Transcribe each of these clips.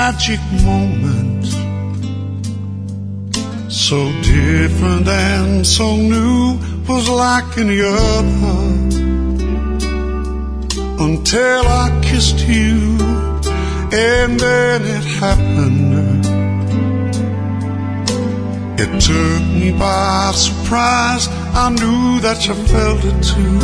magic moment, so different and so new, was like any other, until I kissed you, and then it happened. It took me by surprise. I knew that you felt it too,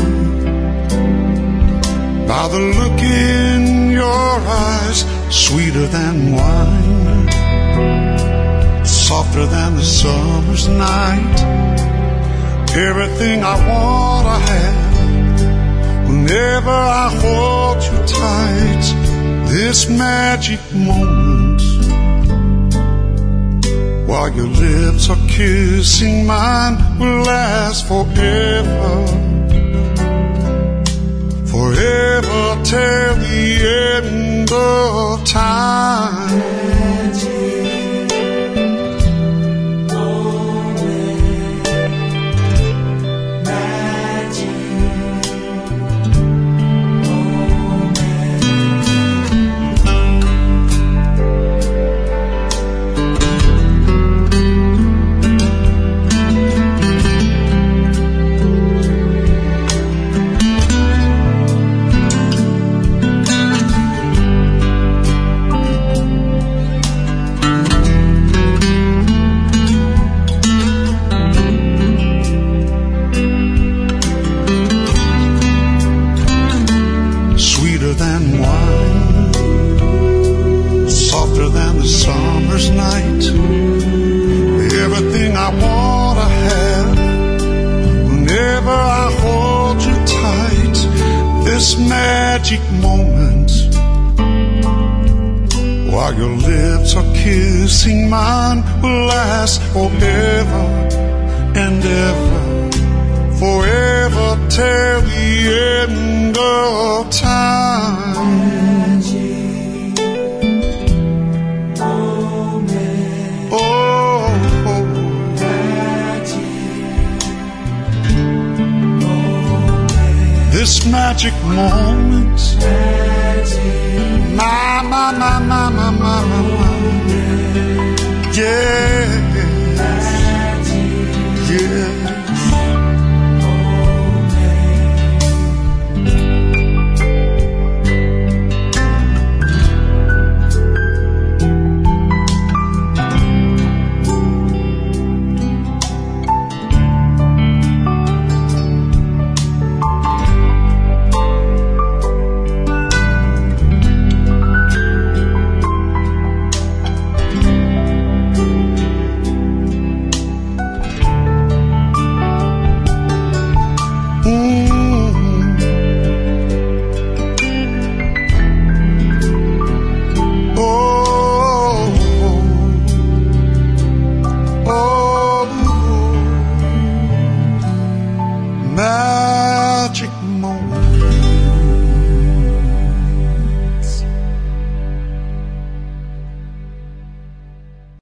by the look in your eyes, sweeter than wine, softer than the summer's night. Everything I want I have, whenever I hold you tight. This magic moment, while your lips are kissing mine, will last forever, forever till the end of time. This magic moment, while your lips are kissing mine, will last forever and ever, forever till the end of time. This magic moment, my, yes, yes. Magic